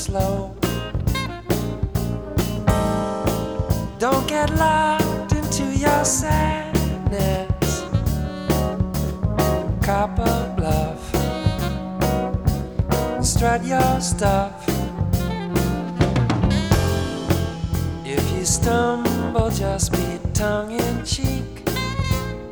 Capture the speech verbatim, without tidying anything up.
slow. Don't get locked into your sadness. Copper bluff. Strut your stuff. If you stumble, just be tongue in cheek.